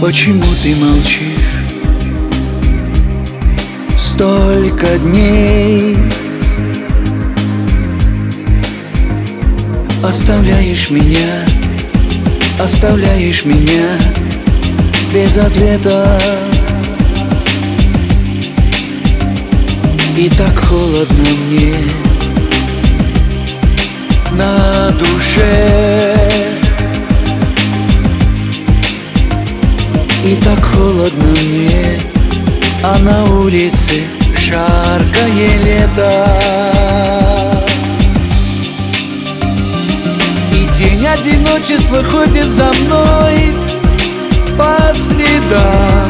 Почему ты молчишь столько дней? Оставляешь меня без ответа. И так холодно мне на душе. И так холодно мне, а на улице жаркое лето. И день одиночества ходит за мной по следам.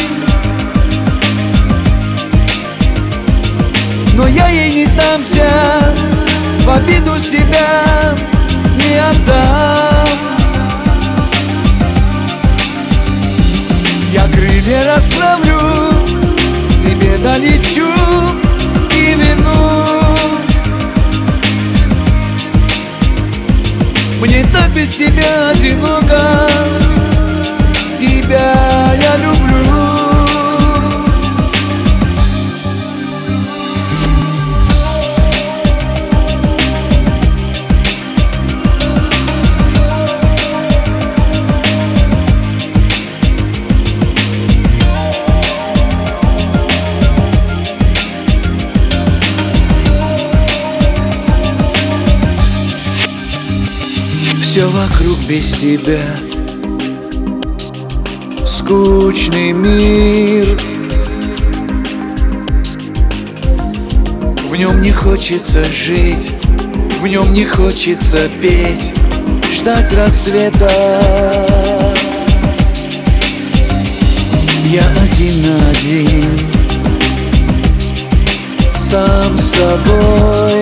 Но я ей не сдамся, в обиду себя не отдам. Я крылья расправлю, тебе долечу и верну. Мне так без тебя одиноко, тебя я люблю. Все вокруг без тебя, скучный мир. В нем не хочется жить, в нем не хочется петь, ждать рассвета. Я один на один, сам с собой.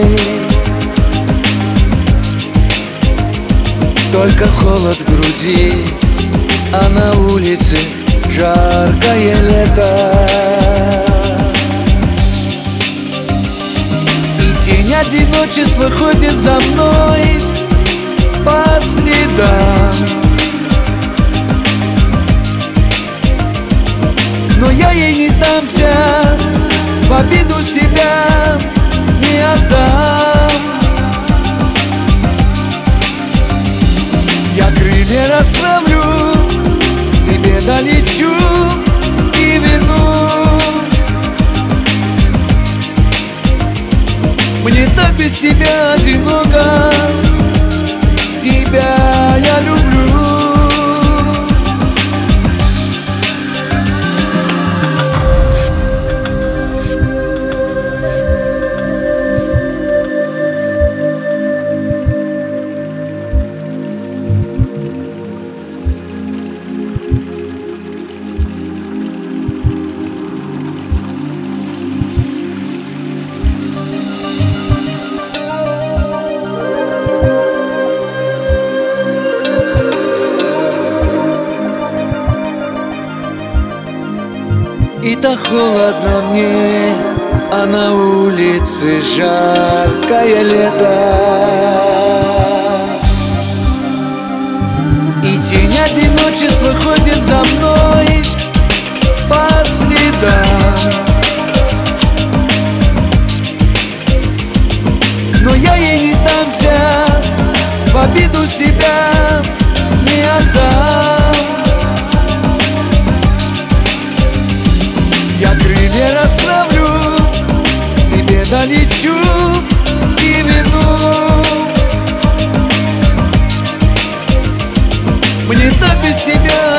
Только холод в груди, а на улице жаркое лето. И тень одиночества ходит за мной по следам. Но я ей не сдамся, в обиду себя не отдам. Я крылья расправлю, тебе долечу и верну. Мне так без тебя одиноко, тебя я люблю. И так холодно мне, а на улице жаркое лето. И тень одиночества ходит за мной по следам. Но я ей не сдамся, в обиду себя не отдам. Я крылья расправлю, тебе долечу и верну. Мне так без тебя